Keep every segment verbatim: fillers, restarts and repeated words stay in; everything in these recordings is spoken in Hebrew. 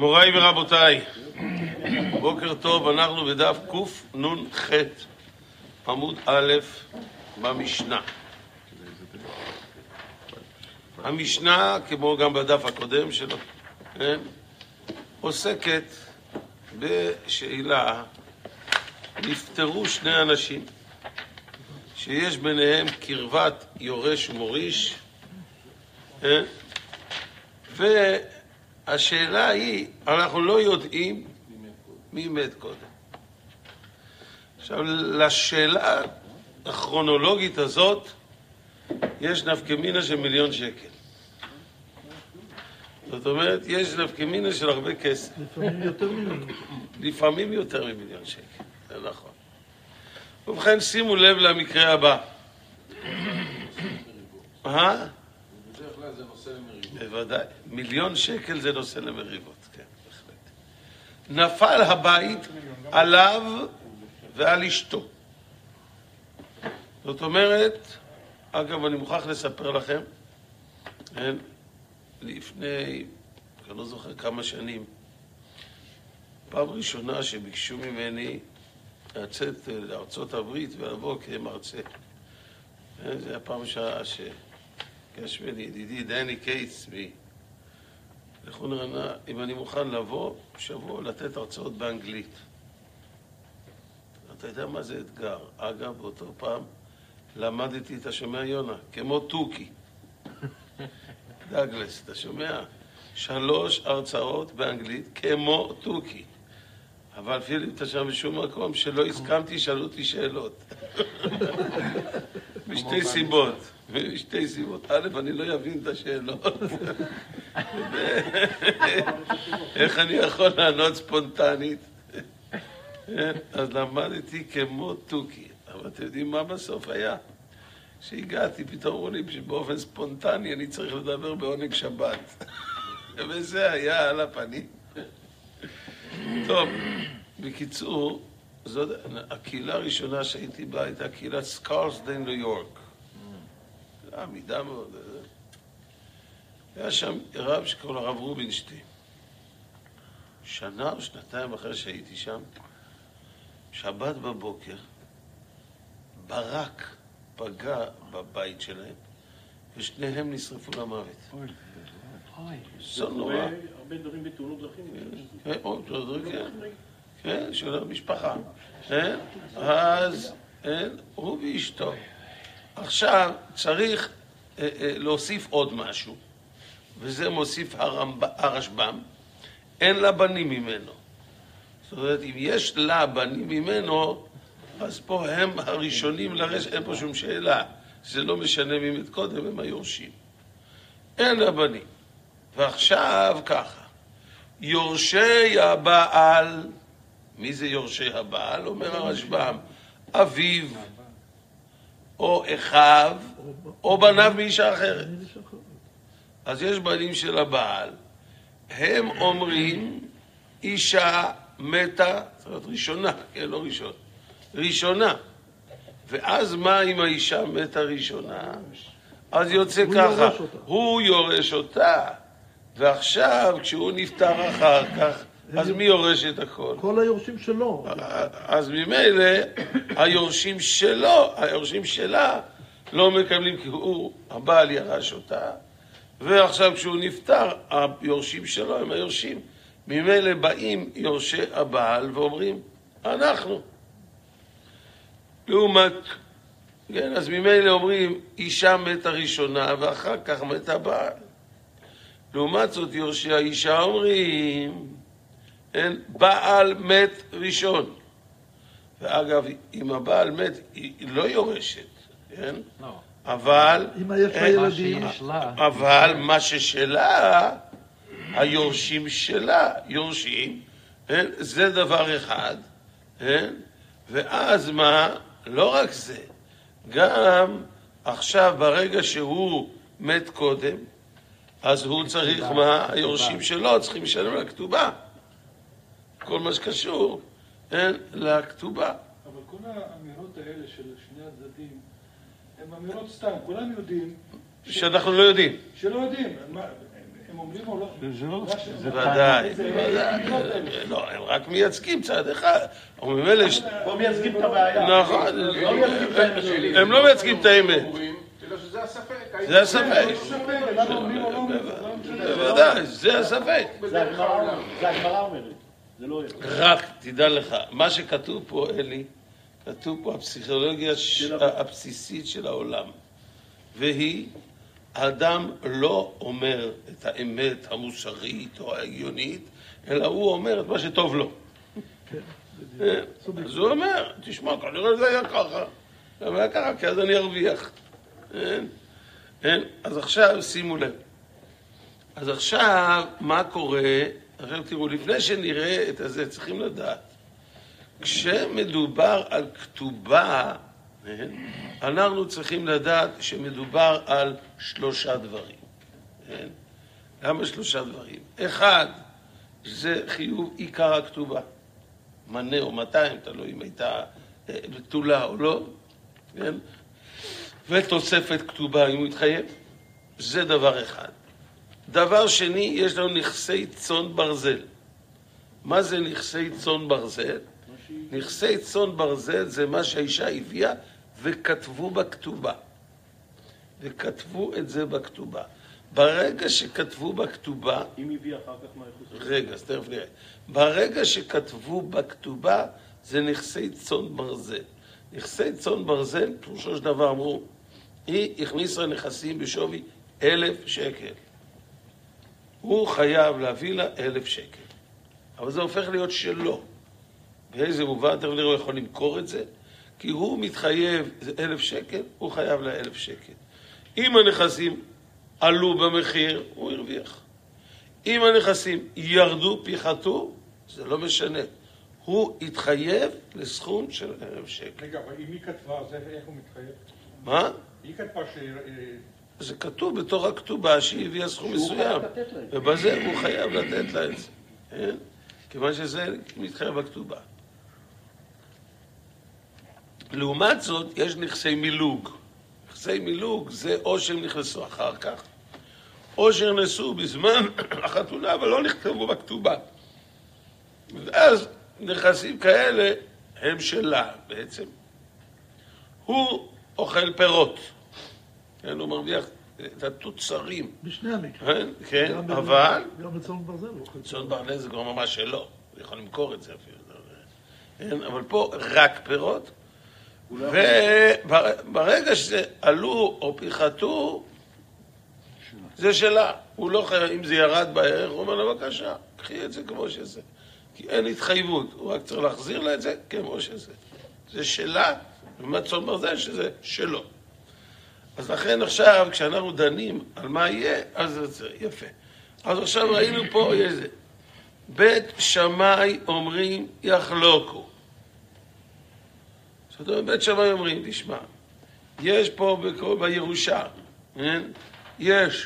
מוריי ורבותיי, בוקר טוב, אנחנו בדף קנ"ח, עמוד א' במשנה. המשנה, כמו גם בדף הקודם שלו, כן? עוסקת בשאלה, נפטרו שני אנשים שיש ביניהם קרבת יורש ומוריש, כן? והשאלה היא, אנחנו לא יודעים מי מת קודם. עכשיו, לשאלה הכרונולוגית הזאת יש נפקמינה של מיליון שקל. זאת אומרת, יש נפקמינה של הרבה כסף. לפעמים יותר ממיליון. לפעמים יותר ממיליון שקל, זה נכון. ובכן, שימו לב למקרה הבא. אה? בדרך כלל זה נושא למריבות. בוודאי. מיליון שקל זה נושא למריבות, כן, בהחלט. נפל הבית עליו ועל אשתו. זאת אומרת, אגב, אני מוכרח לספר לכם, כן, לפני, אני לא זוכר כמה שנים, פעם ראשונה שביקשו ממני לצאת לארצות הברית ולבוא כמרצה. זה היה פעם שעה שביקש ממני ידידי דני קייטס לכו נראה אם אני מוכן לבוא שבוע לתת הרצאות באנגלית. אתה יודע מה זה אתגר? אגב, באותו פעם למדתי, אתה שומע יונה, כמו טוקי. דאגלס, אתה שומע? שלוש הרצאות באנגלית כמו טוקי. אבל אפילו אתה שם בשום מקום שלא הסכמתי, שאלו אותי שאלות. משתי סיבות. משתי סיבות. א', אני לא אבין את השאלות. איך אני יכול לענות ספונטנית? אז למדתי כמו טוקי. אבל אתם יודעים מה בסוף היה? כשהגעתי, פתאום אמרו לי שבאופן ספונטני אני צריך לדבר בעונג שבת. וזה היה על הפנים. טוב, בקיצור, זאת הקהילה הראשונה שהייתי בה הייתה קהילת סקארסדייל, ניו יורק. עמידה מאוד. היה שם רב שקוראים לו הרב רובינשטיין. שנה או שנתיים אחרי שהייתי שם, שבת בבוקר, ברק פגע בבית שלהם, ושניהם נשרפו למוות. אוי, אוי. זה נורא. הרבה דברים בתאונות דרכים. כן, או, תאונות דרכים. כן, של המשפחה. כן, אז הוא ואשתו. עכשיו צריך להוסיף עוד משהו, וזה מוסיף הרשב"ם, אין לה בנים ממנו. זאת אומרת, אם יש לה בנים ממנו, אז פה הם הראשונים לרש, אין פה שום שאלה. זה לא משנה מי מת קודם, הם היורשים. אין לה בנים. ועכשיו ככה, יורשי הבעל, מי זה יורשי הבעל? אומר הרשב"ם, אביו, או אחיו, או בניו מאישה אחרת. אז יש בנים של הבעל, הם אומרים, אישה מתה, זאת אומרת ראשונה, כן, לא ראשון, ראשונה. ואז מה אם האישה מתה ראשונה? אז יוצא הוא ככה, יורש אותה. הוא יורש אותה, ועכשיו כשהוא נפטר אחר כך, אז מי יורש את הכל? כל היורשים שלו. אז ממילא היורשים שלו, היורשים שלה, לא מקבלים, כי הוא, הבעל ירש אותה, ועכשיו כשהוא נפטר, היורשים שלו הם היורשים. ממילא באים יורשי הבעל ואומרים, אנחנו. לעומת, כן, אז ממילא אומרים, אישה מתה ראשונה ואחר כך מתה בעל. לעומת זאת, יורשי האישה אומרים, אין, בעל מת ראשון. ואגב, אם הבעל מת, היא לא יורשת, כן? לא. אבל, אמא יש לה ילדים. אבל מה ששלה, היורשים שלה, יורשים, אין, זה דבר אחד, אין? ואז מה? לא רק זה, גם עכשיו ברגע שהוא מת קודם, אז הוא צריך מה? היורשים שלו צריכים לשלם לכתובה. כל מה שקשור, אין, לכתובה. אבל כל האמירות האלה של שני הצדדים, הן אמירות סתם, כולם יודעים... שאנחנו לא יודעים. שלא יודעים. הם אומרים או לא? זה לא... זה ודאי, ודאי. לא, הם רק מייצגים צד אחד. או ממילא... פה מייצגים את הבעיה. נכון. לא מייצגים את האמת שלי. הם לא מייצגים את האמת. אלא שזה הספק. זה הספק. למה אומרים או לא? בוודאי, זה הספק. זה הגמרא אומרת. זה לא... רק, תדע לך, מה שכתוב פה, אלי, כתוב פה הפסיכולוגיה הבסיסית של העולם. והיא, האדם לא אומר את האמת המוסרית או ההגיונית, אלא הוא אומר את מה שטוב לו. אז הוא אומר, תשמע, כנראה זה היה ככה. זה היה ככה, כי אז אני ארוויח. אז עכשיו, שימו לב. אז עכשיו, מה קורה? עכשיו תראו, לפני שנראה את זה, צריכים לדעת. כשמדובר על כתובה, אנחנו צריכים לדעת שמדובר על שלושה דברים. למה שלושה דברים? אחד, זה חיוב עיקר הכתובה. מנה או מאתיים, תלוי אם הייתה בתולה או לא. ותוספת כתובה, אם הוא יתחייב. זה דבר אחד. דבר שני, יש לנו נכסי צאן ברזל. מה זה נכסי צאן ברזל? נכסי צאן ברזל זה מה שהאישה הביאה וכתבו בכתובה. וכתבו את זה בכתובה. ברגע שכתבו בכתובה... אם הביאה אחר כך מה יחוס? רגע, אז תכף נראה. ברגע שכתבו בכתובה זה נכסי צאן ברזל. נכסי צאן ברזל, פירושו של דבר אמרו, היא הכניסה נכסים בשווי אלף שקל. הוא חייב להביא לה אלף שקל. אבל זה הופך להיות שלו. באיזה מובן, תכף נראה, הוא יכול למכור את זה, כי הוא מתחייב, זה אלף שקל, הוא חייב לה אלף שקל. אם הנכסים עלו במחיר, הוא הרוויח. אם הנכסים ירדו, פיחתו, זה לא משנה. הוא התחייב לסכום של אלף שקל. רגע, אבל אם היא כתבה, אז איך הוא מתחייב? מה? היא כתבה ש... זה כתוב בתוך הכתובה שהיא הביאה סכום מסוים. ובזה הוא חייב לתת לה את זה. כן? כיוון שזה מתחייב בכתובה. לעומת זאת, יש נכסי מילוג. נכסי מילוג זה או שהם נכנסו אחר כך, או שהם נכנסו בזמן החתונה, אבל לא נכתבו בכתובה. ואז נכסים כאלה הם שלה בעצם. הוא אוכל פירות. כן, הוא מרוויח את התוצרים. בשני המקרים. כן, אבל... גם בצאן ברזל הוא אוכל. צאן ברזל זה כבר ממש שלו. הוא יכול למכור את זה אפילו. כן, אבל פה רק פירות. וברגע שזה עלו או פיחתו, זה שלה. הוא לא חייב, אם זה ירד בערך, הוא אומר לה, בבקשה, קחי את זה כמו שזה. כי אין התחייבות, הוא רק צריך להחזיר לה את זה כמו שזה. זה שלה, ומה צאן ברזל שזה שלו. אז לכן עכשיו, כשאנחנו דנים על מה יהיה, אז זה יפה. אז עכשיו ראינו פה איזה. בית שמאי אומרים יחלוקו. זאת אומרת, בית שמאי אומרים, תשמע, יש פה בכל, בירושה, אין? יש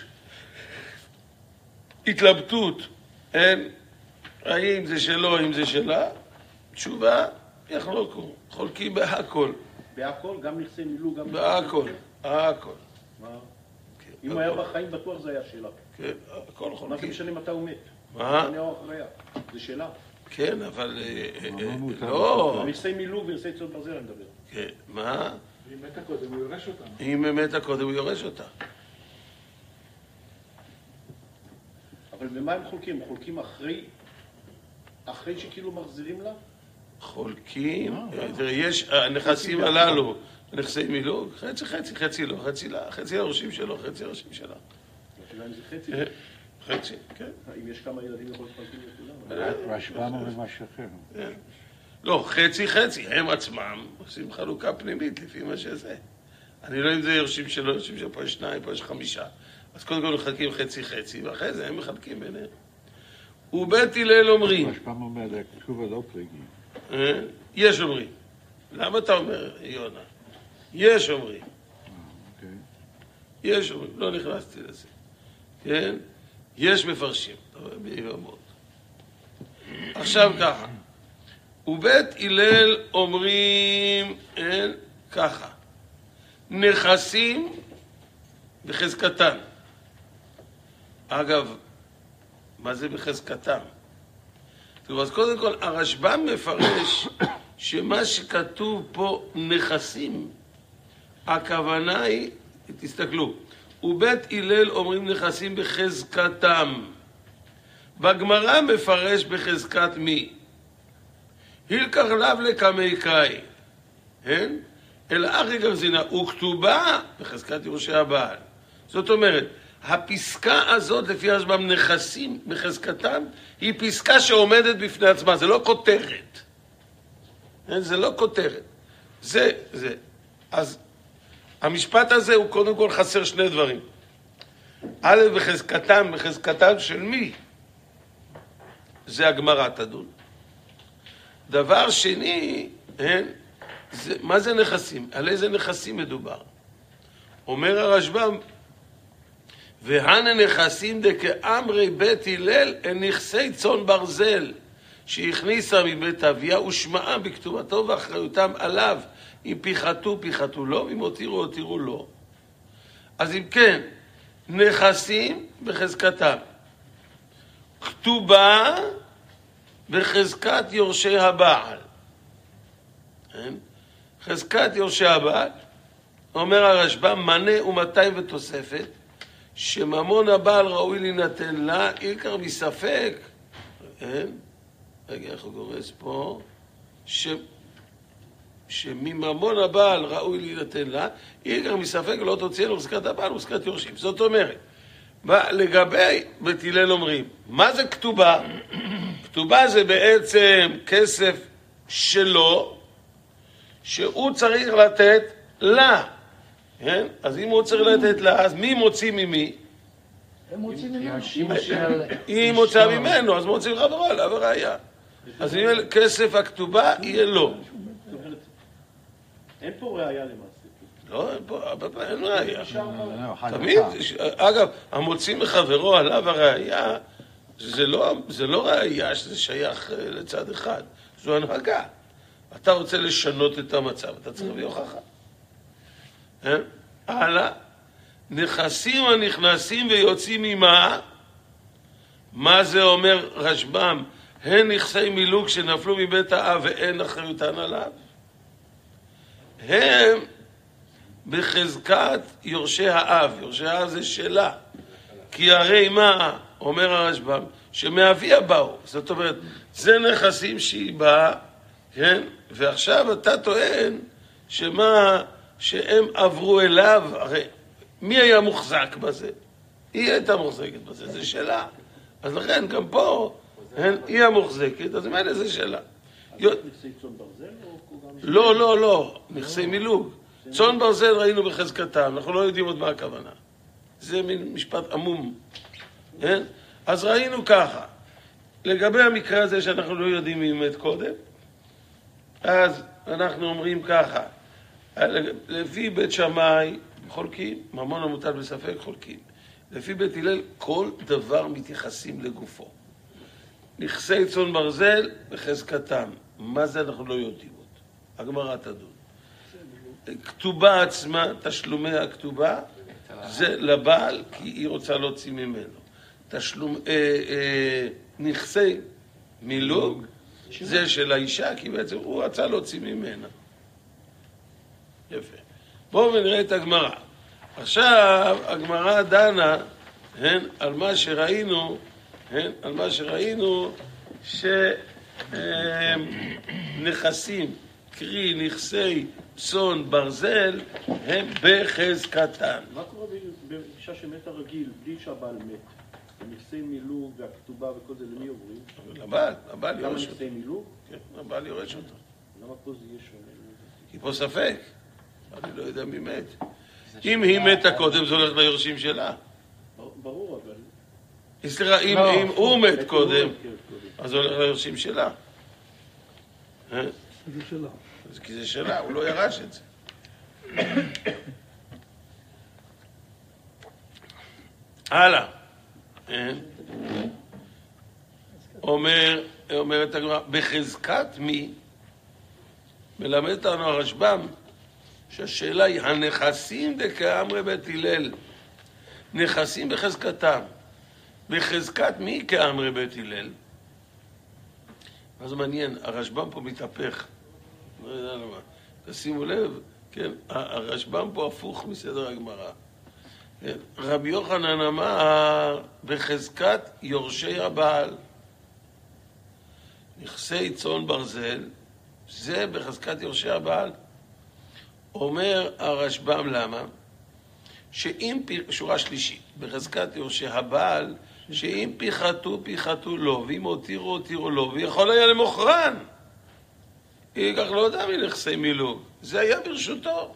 התלבטות, אין? האם זה שלו, האם זה שלה? תשובה, יחלוקו. חולקים בהכל. בהכל? גם נכסי מילוג? גם בהכל. הכל. מה? אם הוא היה בחיים בטוח זה היה שאלה. כן, הכל מה זה חולקים. משנה מתי הוא מת? מה? אני או אחריה. זה שאלה. כן, אבל... לא. נכסי מילוג ונכסי צאן ברזל אני מדבר. כן, מה? היא מתה קודם, הוא יורש אותה. אם מתה קודם, הוא יורש אותה. אבל במה הם חולקים? הם חולקים אחרי... אחרי שכאילו מחזירים לה? חולקים, תראה, יש הנכסים הללו, נכסי מילוג, חצי חצי, חצי לא, חצי לה, חצי הראשים שלו, חצי הראשים שלה. השאלה אם זה חצי? חצי, כן. אם יש כמה ילדים יכול להתחלקים לכולם? רשב"ם אומר משהו אחר. לא, חצי חצי, הם עצמם עושים חלוקה פנימית לפי מה שזה. אני לא יודע אם זה יורשים שלו, יורשים שלו, פה יש שניים, פה יש חמישה. אז קודם כל מחלקים חצי חצי, ואחרי זה הם מחלקים ביניהם. ובית הלל אומרים... רשב"ם אומר, הכתובה לא פלגים. יש אומרים. למה אתה אומר, יונה? יש אומרים. יש אומרים, לא נכנסתי לזה. כן? יש מפרשים. עכשיו ככה. ובית הלל אומרים, אין, ככה. נכסים בחזקתן. אגב, מה זה בחזקתם? טוב, אז קודם כל, הרשב"ם מפרש שמה שכתוב פה נכסים, הכוונה היא, תסתכלו, ובית הלל אומרים נכסים בחזקתם. בגמרא מפרש בחזקת מי? הילקח לאו לקמי קאי, כן? אלא אחרי גרזינה, וכתובה בחזקת יורשי הבעל. זאת אומרת, הפסקה הזאת לפי הרשב"ם נכסים בחזקתם, היא פסקה שעומדת בפני עצמה, זה לא כותרת. זה לא כותרת. זה, זה. אז המשפט הזה הוא קודם כל חסר שני דברים. א', בחזקתם, בחזקתם של מי? זה הגמרא תדון. דבר שני, כן? זה, מה זה נכסים? על איזה נכסים מדובר? אומר הרשב"ם, והנה נכסים דכאמרי בית הלל הם נכסי צאן ברזל שהכניסה מבית אביה ושמעה בכתובתו ואחריותם עליו, אם פיחתו פיחתו לו ואם הותירו הותירו לו. אז אם כן, נכסים בחזקתם, כתובה בחזקת יורשי הבעל. כן? חזקת יורשי הבעל, אומר הרשב"ם, מנה ומאתיים ותוספת, שממון הבעל ראוי להינתן לה, עיקר מספק, כן? רגע, איך הוא גורס פה? ש... שמממון הבעל ראוי להינתן לה, עיקר מספק לא תוציא לו חזקת הבעל וחזקת יורשים. זאת אומרת, לגבי בית הלל אומרים, מה זה כתובה? כתובה זה בעצם כסף שלו, שהוא צריך לתת לה. כן? אז אם הוא צריך לתת לה, אז מי מוציא ממי? הם מוצאים ממנו. אם היא מוצאה ממנו, אז מוצאים חברה לה וראיה. אז אם כסף הכתובה, יהיה לו. אין פה ראיה למעשה. לא, אין פה, אין ראיה. תמיד, אגב, המוציא מחברו עליו הראיה, זה לא, זה לא ראיה שזה שייך לצד אחד. זו הנהגה. אתה רוצה לשנות את המצב, אתה צריך להביא הוכחה. הלאה, נכסים הנכנסים ויוצאים ממה? מה זה אומר רשב"ם? הן נכסי מילוג שנפלו מבית האב ואין אחריותן עליו. הם בחזקת יורשי האב, יורשי האב זה שלה. כי הרי מה, אומר הרשב"ם, שמאביה באו. זאת אומרת, זה נכסים שהיא באה, כן? ועכשיו אתה טוען שמה... שהם עברו אליו, הרי מי היה מוחזק בזה? היא הייתה מוחזקת בזה, זה שלה. אז לכן גם פה, היא המוחזקת, אז מה זה שלה? נכסי צאן ברזל או גם... לא, לא, לא, נכסי מילוג. צאן ברזל ראינו בחזקתם, אנחנו לא יודעים עוד מה הכוונה. זה מין משפט עמום. אז ראינו ככה, לגבי המקרה הזה שאנחנו לא יודעים מי מת קודם, אז אנחנו אומרים ככה, לפי בית שמאי חולקים, ממון המוטל בספק חולקים. לפי בית הלל כל דבר מתייחסים לגופו. נכסי צאן ברזל בחזקתם. מה זה אנחנו לא יודעים עוד. הגמרא תדון. כתובה עצמה, תשלומי הכתובה, זה לבעל כי היא רוצה להוציא ממנו. תשלום, אה, אה, נכסי מילוג זה של האישה כי בעצם הוא רצה להוציא ממנה. יפה. בואו ונראה את הגמרא. עכשיו הגמרא דנה הן, על מה שראינו, הן, על מה שראינו שנכסים, קרי נכסי צאן ברזל, הם בחזקתן. מה קורה באישה שמתה רגיל, בלי שהבעל מת? נכסי מילוג והכתובה וכל זה, למי עוברים? לבעל, לבעל גם יורש אותו. נכסי מילוג? כן, הבעל יורש אותו. למה פה זה יהיה שונה? כי פה ספק. אני לא יודע מי מת. אם היא מתה קודם, זה הולך ליורשים שלה. ברור, אבל... סליחה, אם הוא מת קודם, אז זה הולך ליורשים שלה. זה שלה. כי זה שלה, הוא לא ירש את זה. הלאה. אומר, אומרת הגמרא, בחזקת מי? מלמד אותנו הרשב"ם, שהשאלה היא, הנכסים דכאמרי בית הלל, נכסים בחזקתם, בחזקת מי כאמרי בית הלל? אז מעניין, הרשב"ם פה מתהפך. לא יודע למה. תשימו לב, כן, הרשב"ם פה הפוך מסדר הגמרא. כן, רבי יוחנן אמר בחזקת יורשי הבעל. נכסי צאן ברזל, זה בחזקת יורשי הבעל. אומר הרשב"ם למה? שאם, שורה שלישית, בחזקת יורשי הבעל, שאם פיחתו, פיחתו לו, ואם הותירו, הותירו לו, ויכול היה למוכרן. כך לא יודע מנכסי מילוג. זה היה ברשותו.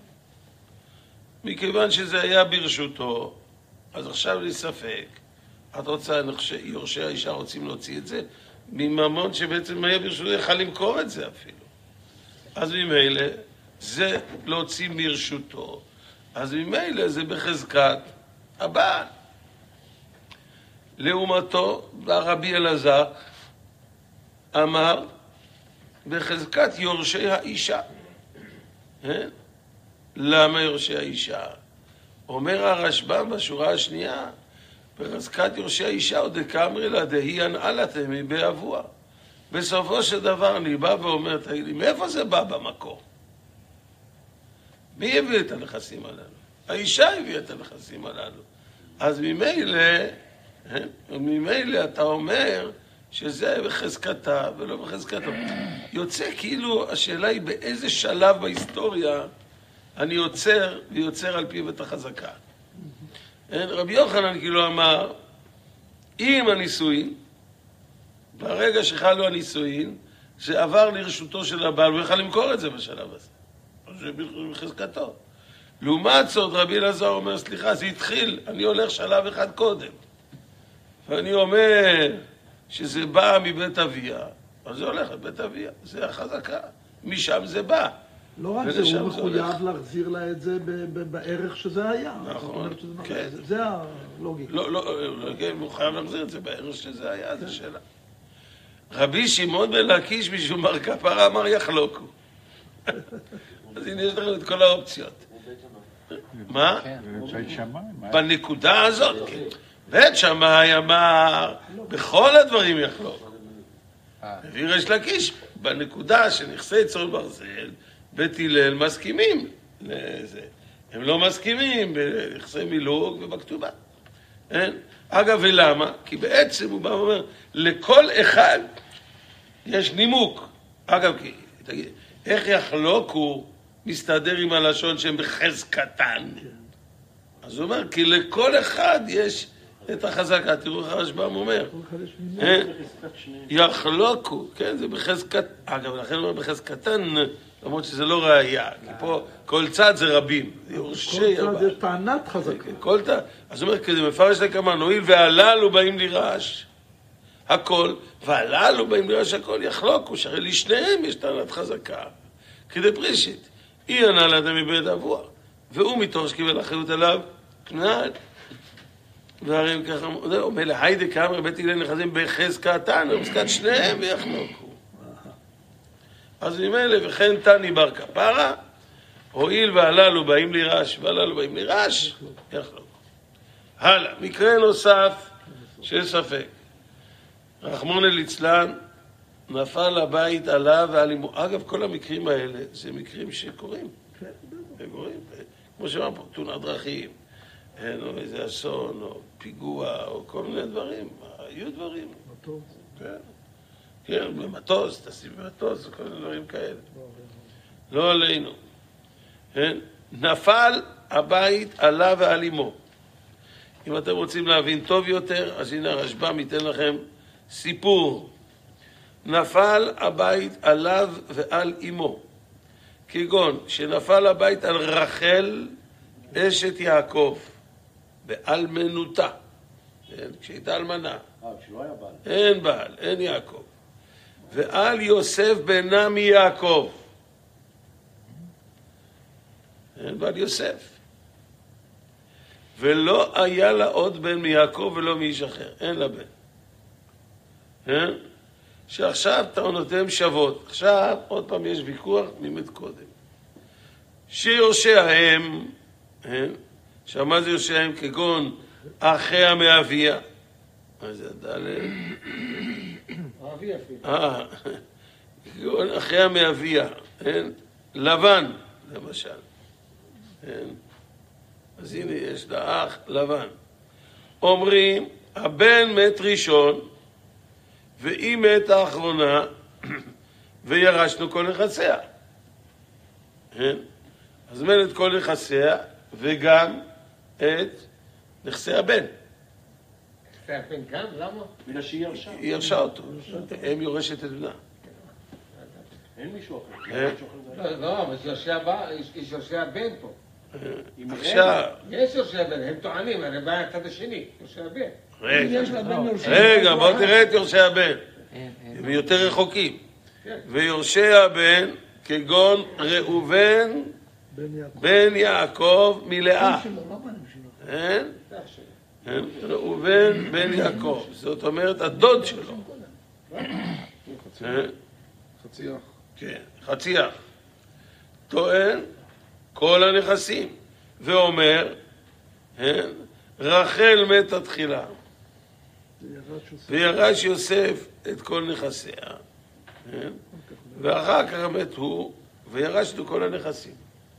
מכיוון שזה היה ברשותו, אז עכשיו לי ספק. את רוצה, יורשי האישה רוצים להוציא את זה? מממון שבעצם היה ברשותו, יכל למכור את זה אפילו. אז ממילא, זה להוציא מרשותו. אז ממילא זה בחזקת הבעל. לעומתו, רבי אלעזר אמר בחזקת יורשי האישה. כן? למה יורשי האישה? אומר הרשב"ם בשורה השנייה, בחזקת יורשי האישה עוד דקאמרי לה דהי הנעלתם מבאבוה. בסופו של דבר אני בא ואומר, תגיד לי, מאיפה זה בא במקור? מי הביא את הנכסים הללו? האישה הביאה את הנכסים הללו. אז ממילא, ממילא אתה אומר שזה בחזקתה ולא בחזקתו. יוצא כאילו, השאלה היא באיזה שלב בהיסטוריה אני יוצר ויוצר על פיו את החזקה. רבי יוחנן כאילו אמר, אם הנישואין, ברגע שחלו הנישואין, זה עבר לרשותו של הבעל, הוא יכל למכור את זה בשלב הזה. זה בחזקתו. לעומת זאת, רבי אלעזר אומר, סליחה, זה התחיל, אני הולך שלב אחד קודם. ואני אומר שזה בא מבית אביה, אז זה הולך לבית אביה, זה החזקה. משם זה בא. לא רק זה, הוא מחויב להחזיר לה את זה בערך שזה היה. נכון, כן. זה הלוגיקה. לא, לא, הוא חייב להחזיר את זה בערך שזה היה, זו שאלה. רבי שמעון בן לקיש משום בר כפרה אמר יחלוקו. אז הנה יש לכם את כל האופציות. מה? בית שמיים. בנקודה הזאת, כן. בית שמאי אמר, בכל הדברים יחלוק. הביא ריש לקיש, בנקודה שנכסי צאן ברזל, בית הלל מסכימים לזה. הם לא מסכימים בנכסי מילוג ובכתובה. אגב, ולמה? כי בעצם הוא בא ואומר, לכל אחד יש נימוק. אגב, כי, תגיד, איך יחלוקו מסתדר עם הלשון שהם בחזקתן? אז הוא אומר, כי לכל אחד יש את החזקה. תראו איך הרשב"ם אומר. יחלוקו, כן, זה בחזקת... אגב, לכן הוא אומר בחזקתן, למרות שזה לא ראייה. כי פה כל צד זה רבים. כל צד זה טענת חזקה. כל צד. אז הוא אומר, כזה מפרש לכמה, נועיל והללו באים לרעש. הכל, והללו באים לרעש הכל, יחלוקו, שהרי לשניהם יש טענת חזקה. כדי פרישית. אי הנעלת מבית אבוה. והוא מתוך שקיבל אחריות עליו, כנעד. והרי ככה, זהו, מלא היידה כאמר בית הלל נכסים בחזקתן, בחזקת שניהם ויחלוקו. אז ממילא, וכן תני בר כפרה, הואיל והללו באים לירש, והללו באים לירש, יחלוקו. הלאה, מקרה נוסף של ספק. רחמונא ליצלן, נפל הבית עליו ועל אמו. אגב, כל המקרים האלה, זה מקרים שקורים. הם קורים, כמו שאמרנו פה, תאונת דרכים. או איזה אסון, או פיגוע, או כל מיני דברים. היו דברים. מטוס. כן. כן, במטוס, תשים במטוס, כל מיני דברים כאלה. לא עלינו. כן? נפל הבית עליו ועל אמו. אם אתם רוצים להבין טוב יותר, אז הנה הרשב"ם ייתן לכם סיפור. נפל הבית עליו ועל אמו. כגון שנפל הבית על רחל אשת יעקב. באלמנותה, כשהייתה אלמנה. אה, כשלא היה בעל. אין בעל, אין יעקב. ועל יוסף בנה מיעקב. אין בעל יוסף. ולא היה לה עוד בן מיעקב ולא מאיש אחר. אין לה בן. אין? שעכשיו טענותיהם שוות. עכשיו, עוד פעם יש ויכוח נימד קודם. שיורשיהם, אין? שמה זה יורשיהם כגון אחיה מאביה, מה זה ד'? אבי אפילו. אה, אחרי המאביה, כן? לבן, למשל. כן? אז הנה יש לאח לבן. אומרים, הבן מת ראשון, והיא מת האחרונה, וירשנו כל נכסיה. כן? אז מת את כל נכסיה, וגם את נכסי הבן. נכסי הבן גם? למה? בגלל שהיא ירשה. היא ירשה אותו. הם יורשת את בנה. אין מישהו אחר. אה? מישהו אחר זה- לא, לא, אבל יורשי הבא, יש יורשי הבן פה. אם עכשיו, יש יורשי הבן, הם טוענים, הרי בא הצד השני, יורשי הבן. רגע, יש לבן יורשים. רגע, בוא תראה את יורשי הבן. הם יותר רחוקים. כן. ויורשי הבן, כגון ראובן בן יעקב. בן יעקב מלאה. שלו, לא בנים שלו. כן? זה השני. כן? ראובן בן יעקב. זאת אומרת, הדוד שלו. כן? חצי אח. כן, חצי אח. טוען כל הנכסים. ואומר, כן? רחל מתה תחילה. זה ירש יוסף. וירש יוסף את כל נכסיה. כן? ואחר כך מת הוא, וירשנו כל הנכסים.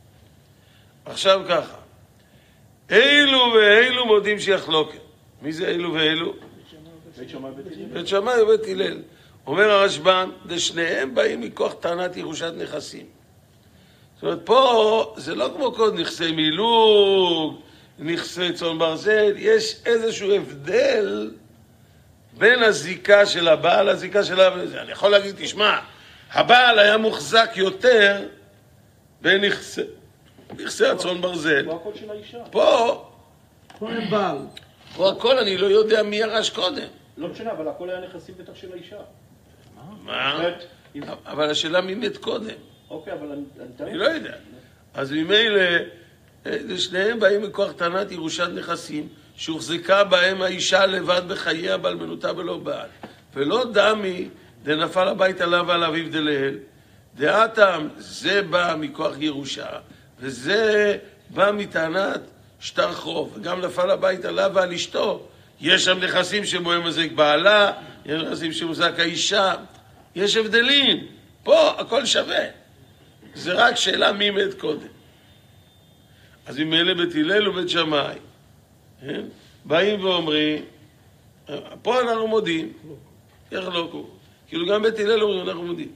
עכשיו ככה, אילו ואילו מודים שיחלוקת. מי זה אילו ואילו? בית שמאי בית הלל. בית שמאי ובית הלל. אומר הרשב"ם, ושניהם באים מכוח טענת ירושת נכסים. זאת אומרת, פה זה לא כמו קוד נכסי מילוג, נכסי צאן ברזל, יש איזשהו הבדל בין הזיקה של הבעל לזיקה של הבעל. אני יכול להגיד, תשמע, הבעל היה מוחזק יותר בנכסי נכסי הצאן ברזל. הוא הכל של האישה. פה, פה אין בעל. פה הכל אני לא יודע מי ירש קודם. לא משנה, אבל הכל היה נכסים בטח של האישה. מה? זאת, אם- אבל השאלה מי מת קודם. אוקיי, אבל אני... אני- אני לא יודע. אז ממילא, שניהם באים מכוח טענת ירושת נכסים, שהוחזקה בהם האישה לבד בחייה באלמנותה ולא בעל. ולא דמי דנפל הבית עליו ועל אביו דלהל. דעתם, זה בא מכוח ירושה, וזה בא מטענת שטר חוב. וגם נפל הבית עליו ועל אשתו. יש שם נכסים שבהם מזיק בעלה, יש נכסים שמוזק האישה. יש הבדלים. פה הכל שווה. זה רק שאלה מי מת קודם. אז אם אלה בית הלל ובית שמאי, כן? באים ואומרים, פה אנחנו מודים, יחלוקו. כאילו גם בית הלל אומרים, אנחנו מודים.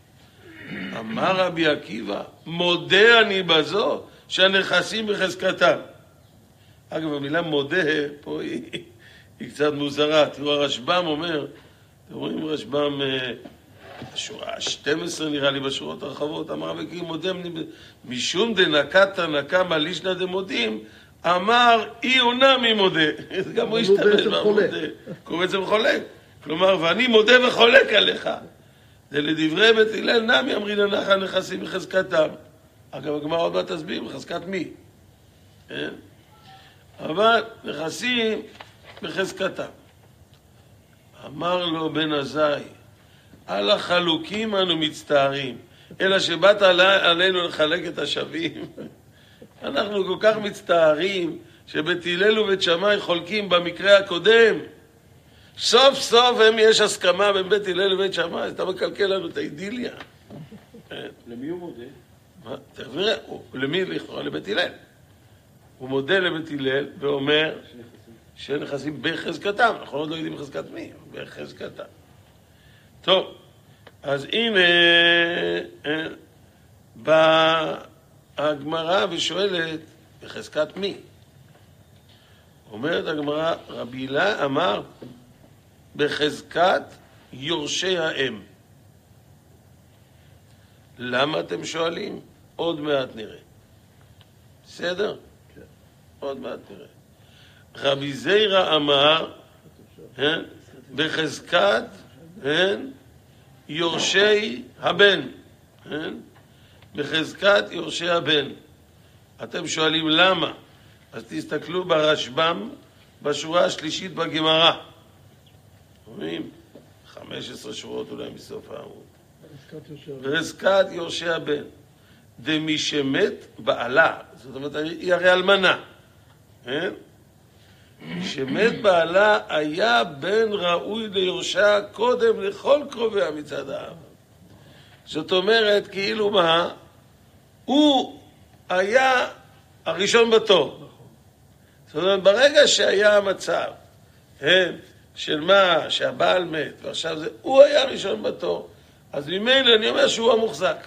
אמר רבי עקיבא, מודה אני בזו שהנכסים בחזקתם. אגב, המילה מודה פה היא, היא קצת מוזרה. תראו, הרשב"ם אומר, אתם רואים רשב"ם, השורה ה-שתים עשרה נראה לי בשורות הרחבות, אמר רבי עקיבא מודה, משום דנקת נקמה לישנא דמודים, אמר אי עונה מי מודה. גם הוא השתמש במודה. הוא בעצם חולק. כלומר, ואני מודה וחולק עליך. זה לדברי בית הלל נמי אמרינן נחה נכסים בחזקתם. אגב, הגמרא עוד מעט תסביר, בחזקת מי? כן? אבל נכסים בחזקתם. אמר לו בן עזאי, על החלוקים אנו מצטערים, אלא שבאת עלינו לחלק את השווים. אנחנו כל כך מצטערים שבית הלל ובית שמאי חולקים במקרה הקודם. סוף סוף הם יש הסכמה בין בית הלל ובית שמאי, אז אתה מקלקל לנו את האידיליה. למי הוא מודה? מה? תכף נראה, הוא- למי לכאורה? לבית הלל. הוא מודה לבית הלל ואומר שנכסים בחזקתם, אנחנו עוד לא יודעים בחזקת מי, בחזקתם. טוב, אז הנה אה, באה הגמרא ושואלת בחזקת מי? אומרת הגמרא, רבי הילה אמר בחזקת יורשי האם. למה אתם שואלים? עוד מעט נראה. בסדר? כן. עוד מעט נראה. רבי זיירא אמר, כן? בחזקת, כן? יורשי הבן. כן? בחזקת יורשי הבן. אתם שואלים למה? אז תסתכלו ברשב"ם בשורה השלישית בגמרא. רואים? חמש עשרה שורות אולי מסוף העמוד. בחזקת יורשי הבן. דמי שמת בעלה, זאת אומרת, היא הרי אלמנה, כן? שמת בעלה היה בן ראוי ליורשה קודם לכל קרוביה מצד האב. זאת אומרת, כאילו מה? הוא היה הראשון בתור. זאת אומרת, ברגע שהיה המצב, כן, של מה, שהבעל מת, ועכשיו זה, הוא היה הראשון בתור, אז ממילא אני אומר שהוא המוחזק.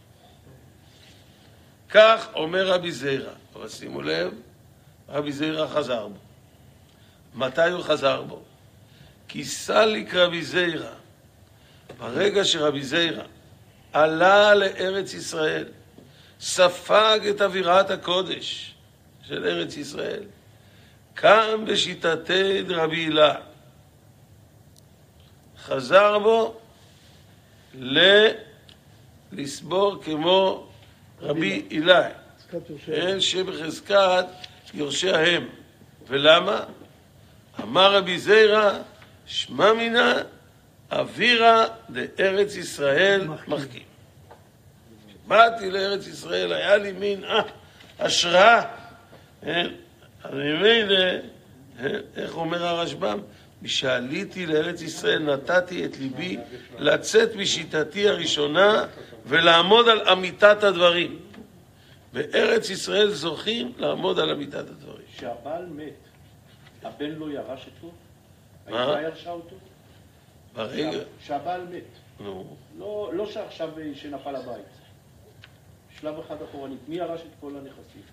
כך אומר רבי זיירא, אבל שימו לב, רבי זיירא חזר בו. מתי הוא חזר בו? כי סליק רבי זיירא, ברגע שרבי זיירא עלה לארץ ישראל, ספג את אווירת הקודש של ארץ ישראל, קם בשיטתי רבי הילה, חזר בו ל... לסבור כמו רבי הילה, אין שבחזקת יורשיהם. ולמה? אמר רבי זיירא, שמע מינה אווירה לארץ ישראל מחכים. באתי לארץ ישראל, היה לי מין אה, השראה. אני מבין, איך אומר הרשב"ם? משעליתי לארץ ישראל נתתי את ליבי לצאת משיטתי הראשונה ולעמוד על אמיתת הדברים. בארץ ישראל זוכים לעמוד על אמיתת הדברים. כשהבעל מת, הבן לא ירש אותו? מה? האישה ירשה אותו? ברגע... כשהבעל מת. נו. לא, לא שעכשיו שנפל הבית. שלב אחד אחורנית. מי ירש את כל הנכסים?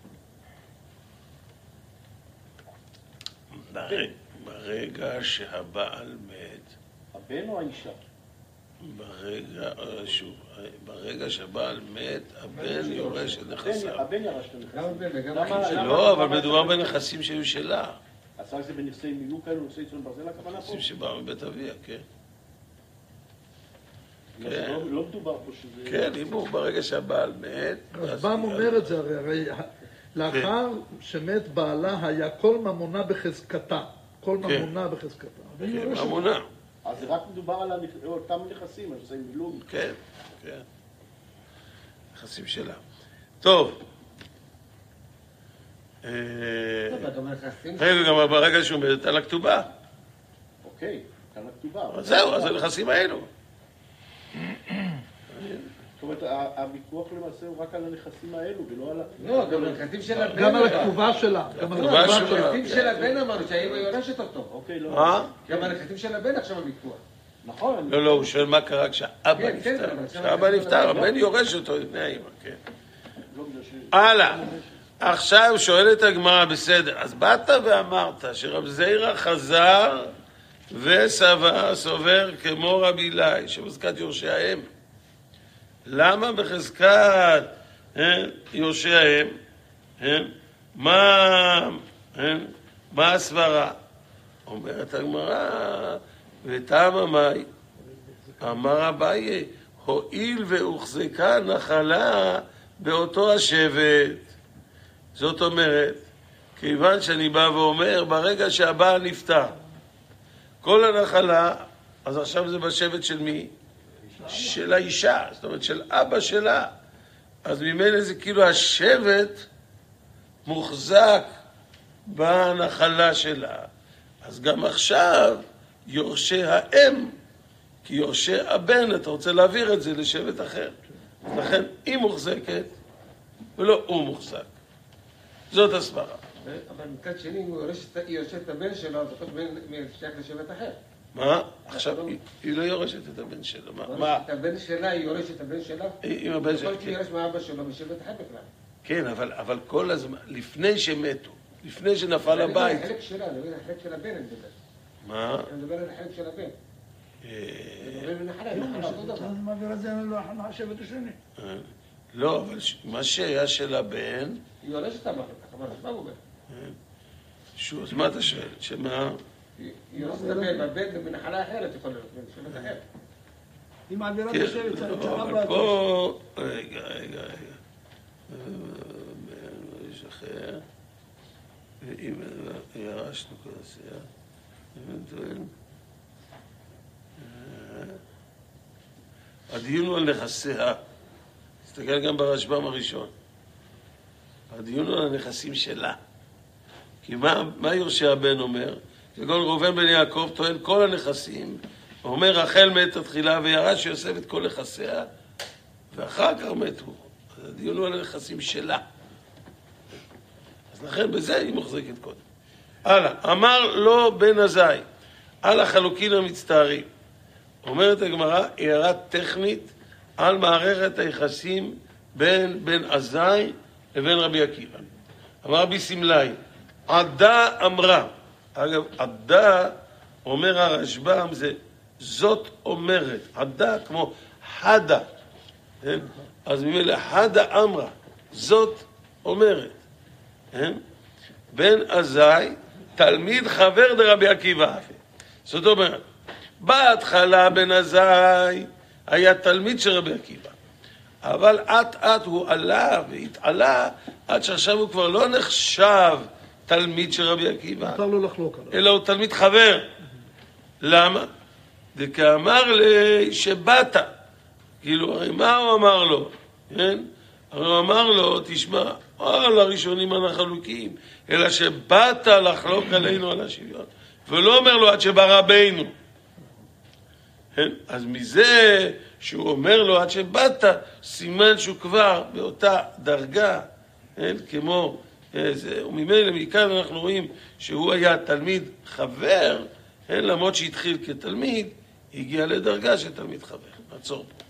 ברגע, ברגע שהבעל מת, הבן או האישה? ברגע, שוב, ברגע שהבעל מת, הבן יורש את נכסיו. הבן ירש את גם הנכסים. הבן וגם למה- האישה. למה- לא, אבל מדובר בנכסים שהיו שלה. אז רק זה בנכסי מילוק כאלו, נכסי צאן ברזל הכוונה פה? נכסים שבאו מבית אביה, כן. אז לא- לא מדובר פה שזה... כן, אם הוא ברגע שהבעל מת... הרמב"ם אומר את זה, הרי, הרי לאחר שמת בעלה היה כל ממונה בחזקתה. כל כן. ממונה בחזקתה. כן, ממונה. אז זה רק מדובר על הנכ- אותם נכסים, נכסי מילוק. כן, כן. נכסים שלה. טוב. אה, טוב, גם הנכסים רגע, גם ברגע שהוא מת על הכתובה. אוקיי, כאן הכתובה. אז זהו, אז הנכסים האלו. זאת אומרת, ה- הוויכוח למעשה הוא רק על הנכסים האלו, ולא על ה... לא, גם הנכסים של הבן. גם על אבל. הכתובה שלה. גם על הכתובה הכתובה שלה. שלה. הנכסים של הבן אמרנו שהאמא יורשת אותו. אוקיי, לא... מה? גם הנכסים של הבן עכשיו הוויכוח. נכון, אני- לא, לא, הוא שואל מה קרה כשאבא כן, כן, נפטר. אבל עכשיו כשאבא אנחנו- נפטר, הבן יורש אותו לפני האמא, כן. לא בגלל ש... הלאה. עכשיו שואלת הגמרא, בסדר, אז באת ואמרת שרב זיירא חזר וסבר, סובר כמו רבי הילה, שבחזקת יורשי האם. למה בחזקת אה, יורשי האם? אה, מה, אה, מה הסברה? אומרת הגמרא, ותמה מאי, אמר אביי, הואיל והוחזקה נחלה באותו השבט. זאת אומרת, כיוון שאני בא ואומר, ברגע שהבעל נפטר, כל הנחלה, אז עכשיו זה בשבט של מי? של האישה, זאת אומרת של אבא שלה. אז ממילא זה כאילו השבט מוחזק בנחלה שלה. אז גם עכשיו יורשי האם, כי יורשי הבן, אתה רוצה להעביר את זה לשבט אחר. לכן היא מוחזקת ולא הוא מוחזק. זאת הסברה. אבל מצד שני, אם הוא יורש את- היא יורשת את הבן שלו, אז יכול להיות שייך לשבט אחר. מה? עכשיו היא, היא לא יורשת את הבן שלה. מה? מה? את הבן שלה, היא יורשת את הבן שלה? עם הבן יכול שלה, להיות כן. שהיא יורש מאבא שלו משבט אחר בכלל. כן, אבל, אבל כל הזמן, לפני שמתו, לפני שנפל אני מדבר על הבית. החלק שלה, אני מדבר על החלק של הבן, אני מדבר. מה? אני מדבר על החלק של הבן. אה, זה מדבר מנחלה, נחלה אותו דבר. אז מעביר את זה לשבט השני. אה, לא, אבל ש- מה שהיה של הבן, היא יורשת את המחלקה, אבל מה הוא אומר? שוב, אז מה אתה שואל? שמה? היא היא יורשת את הבן, והבן בנחלה אחרת יכול להיות, בשבט אחר. היא מעבירה את כן, השבט של לא, אבא. אבל פה... רגע, רגע, רגע. בן איש אחר, ואם ירשנו כל עשייה, אם טוען... הדיון הוא על נכסיה. תסתכל גם ברשב"ם הראשון. הדיון הוא על הנכסים שלה. כי מה, מה יורשי הבן אומר? כגון ראובן בן יעקב טוען כל הנכסים, הוא אומר רחל מתה תחילה וירש יוסף את כל נכסיה, ואחר כך מתו. אז הדיון הוא על הנכסים שלה. אז לכן בזה היא מוחזקת קודם. הלאה, אמר לו בן עזאי, על החלוקין המצטערים. אומרת הגמרא, הערה טכנית על מערכת היחסים בין בן עזאי לבין רבי עקיבא. אמר רבי סמלאי, עדה אמרה, אגב, עדה, אומר הרשב"ם, זה זאת אומרת, עדה כמו חדה, כן? אז ממילא חדה אמרה, זאת אומרת, כן? בן עזאי, תלמיד חבר דרבי עקיבא. זאת אומרת, בהתחלה בן עזאי היה תלמיד של רבי עקיבא, אבל עט עט הוא עלה והתעלה עד שעכשיו הוא כבר לא נחשב תלמיד של רבי עקיבא, מותר לו לחלוק עליו. אלא הוא תלמיד חבר. למה? דכאמר לי שבאת, כאילו, הרי מה הוא אמר לו? כן? הרי הוא אמר לו, תשמע, על הראשונים אנחנו חלוקים, אלא שבאת לחלוק עלינו על השוויון, ולא אומר לו עד שבא רבינו. כן? אז מזה שהוא אומר לו עד שבאת, סימן שהוא כבר באותה דרגה, כן? כמו זה, וממילא מכאן אנחנו רואים שהוא היה תלמיד חבר, כן? למרות שהתחיל כתלמיד, הגיע לדרגה של תלמיד חבר. נעצור פה.